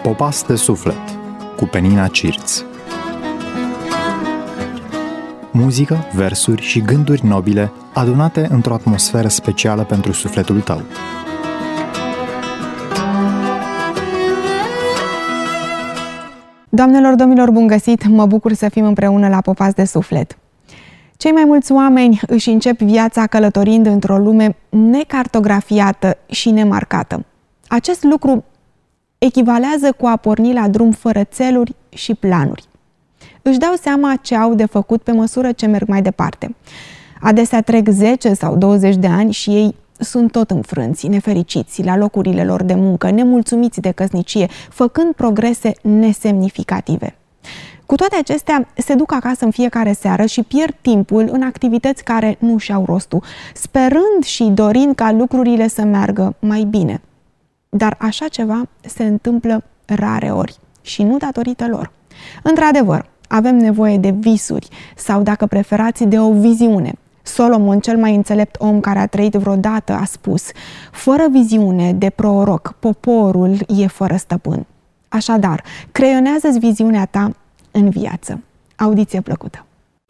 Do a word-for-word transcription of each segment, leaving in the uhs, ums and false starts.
Popas de suflet cu Penina Cirț. Muzică, versuri și gânduri nobile adunate într-o atmosferă specială pentru sufletul tău. Doamnelor, domnilor, bun găsit! Mă bucur să fim împreună la Popas de suflet. Cei mai mulți oameni își încep viața călătorind într-o lume necartografiată și nemarcată. Acest lucru echivalează cu a porni la drum fără țeluri și planuri. Își dau seama ce au de făcut pe măsură ce merg mai departe. Adesea trec zece sau douăzeci de ani și ei sunt tot înfrânți, nefericiți la locurile lor de muncă, nemulțumiți de căsnicie, făcând progrese nesemnificative. Cu toate acestea, se duc acasă în fiecare seară și pierd timpul în activități care nu și-au rostul, sperând și dorind ca lucrurile să meargă mai bine. Dar așa ceva se întâmplă rare ori și nu datorită lor. Într-adevăr, avem nevoie de visuri sau, dacă preferați, de o viziune. Solomon, cel mai înțelept om care a trăit vreodată, a spus: fără viziune de proroc, poporul e fără stăpân. Așadar, creionează-ți viziunea ta în viață. Audiție plăcută!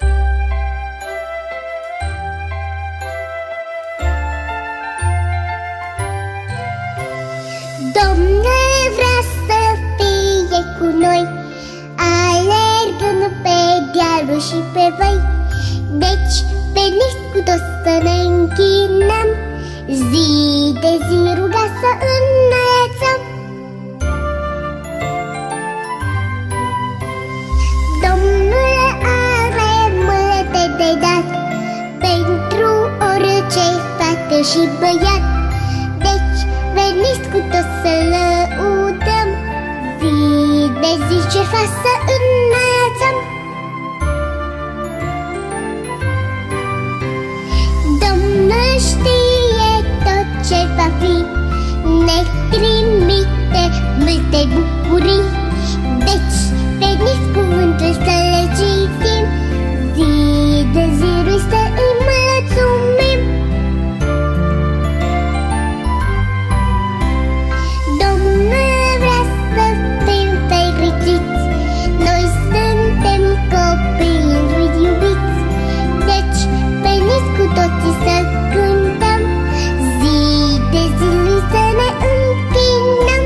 Domnul vrea să fie cu noi, alergând pe dealuri și pe văi. Deci, veniți cu toți să ne închinăm, zi de zi ruga să înălțăm. Domnul are multe de dat pentru orice fată și băiat. Deci, veniți cu toți să lăudăm, zi de zi ce fac să înălțăm. Domnul știe tot ce va fi, ne trimite multe bucurii. Deci, veniți cuvântul să le citim, zi de zi lui să îi mulțumim. Domnul vrea să fim fericiți, noi suntem copii lui iubiți. Deci, veniți cu toții să cântăm, zi de zi lui să ne închinăm.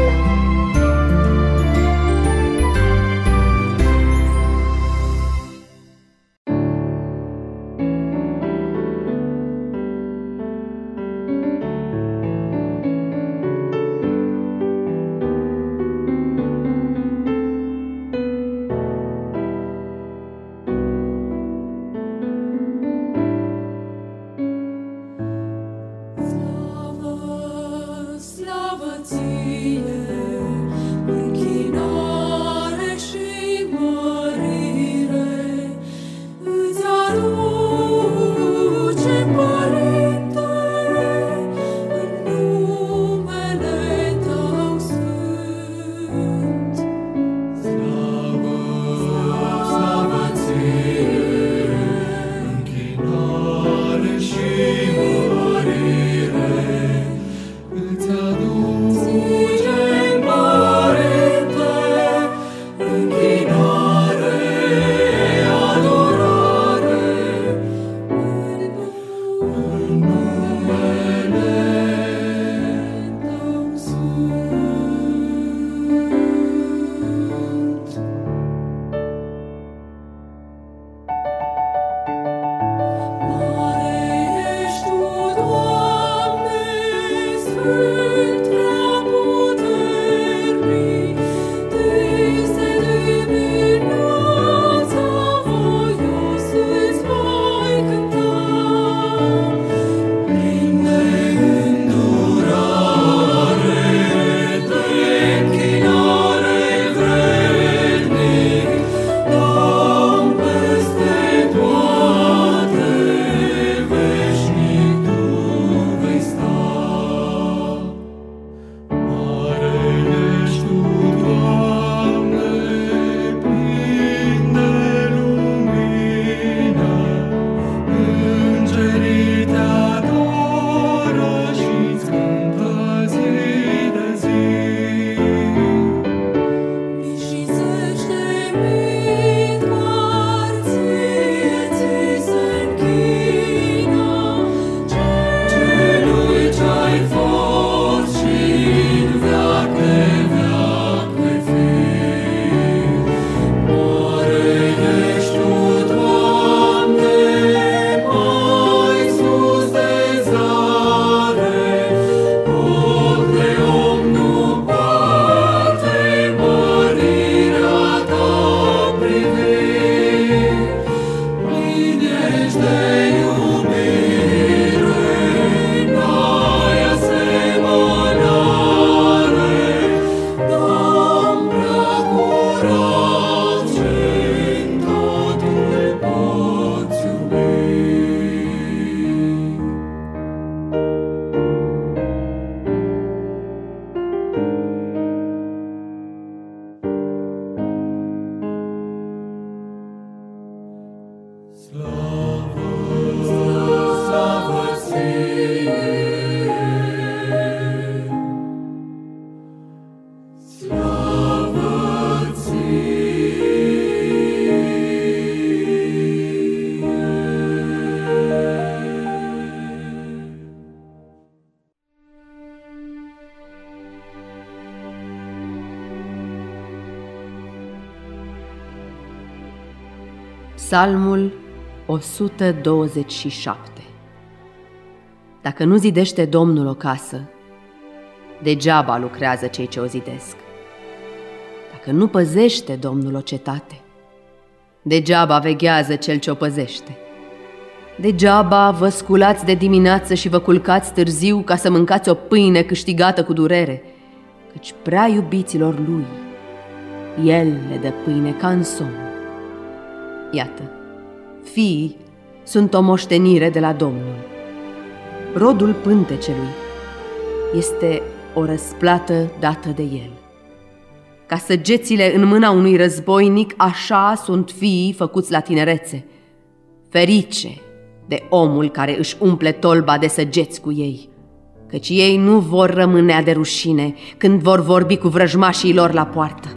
Psalmul o sută douăzeci și șapte. Dacă nu zidește Domnul o casă, degeaba lucrează cei ce o zidesc. Dacă nu păzește Domnul o cetate, degeaba veghează cel ce o păzește. Degeaba vă sculați de dimineață și vă culcați târziu ca să mâncați o pâine câștigată cu durere, căci prea iubiților lui El le dă pâine ca în somn. Iată, fiii sunt o moștenire de la Domnul. Rodul pântecelui este o răsplată dată de El. Ca săgețile în mâna unui războinic, așa sunt fiii făcuți la tinerețe. Ferice de omul care își umple tolba de săgeți cu ei, căci ei nu vor rămânea de rușine când vor vorbi cu vrăjmașii lor la poartă.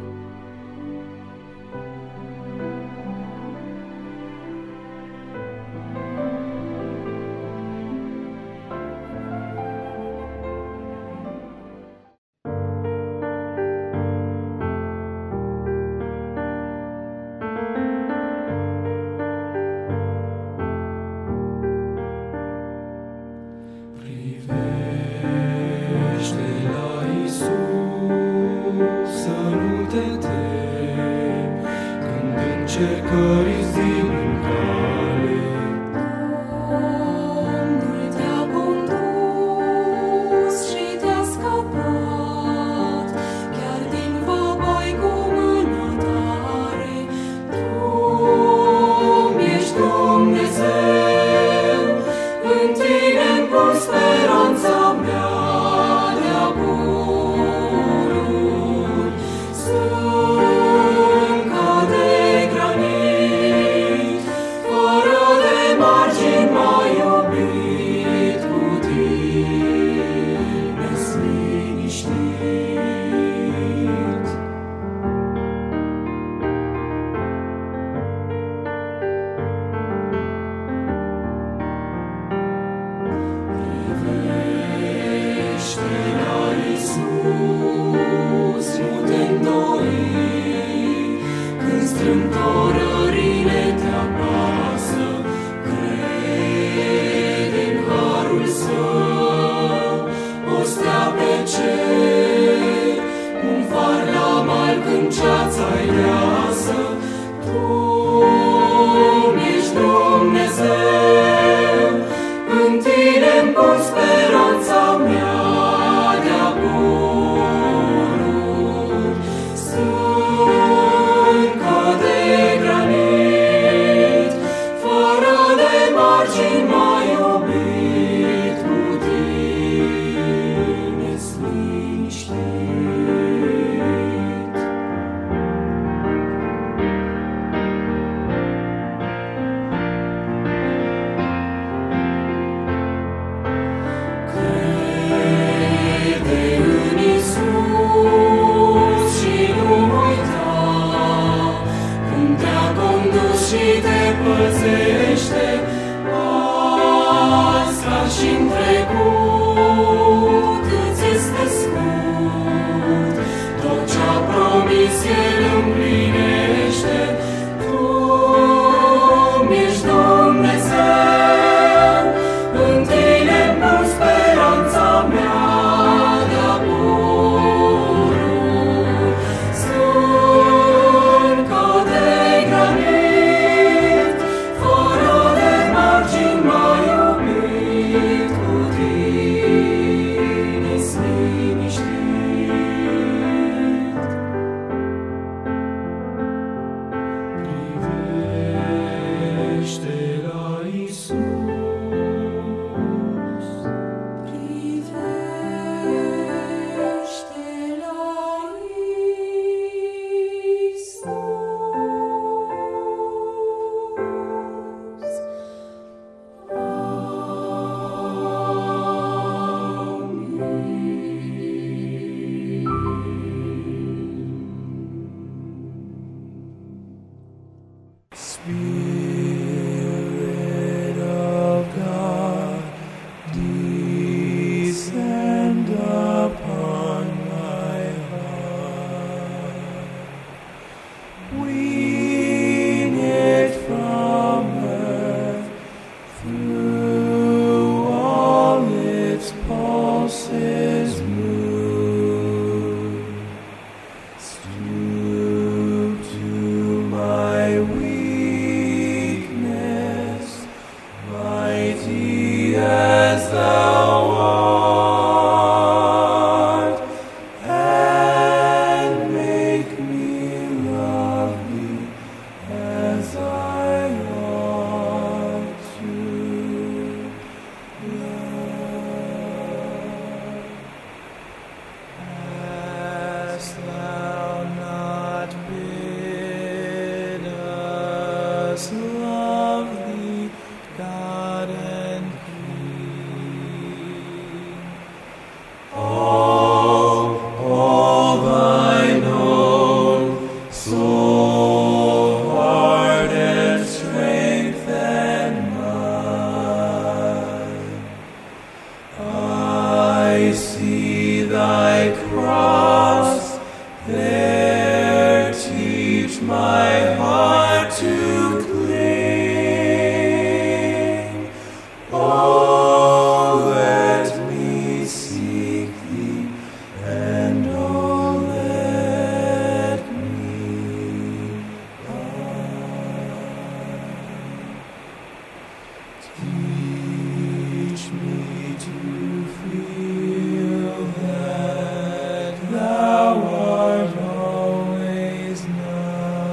I cry.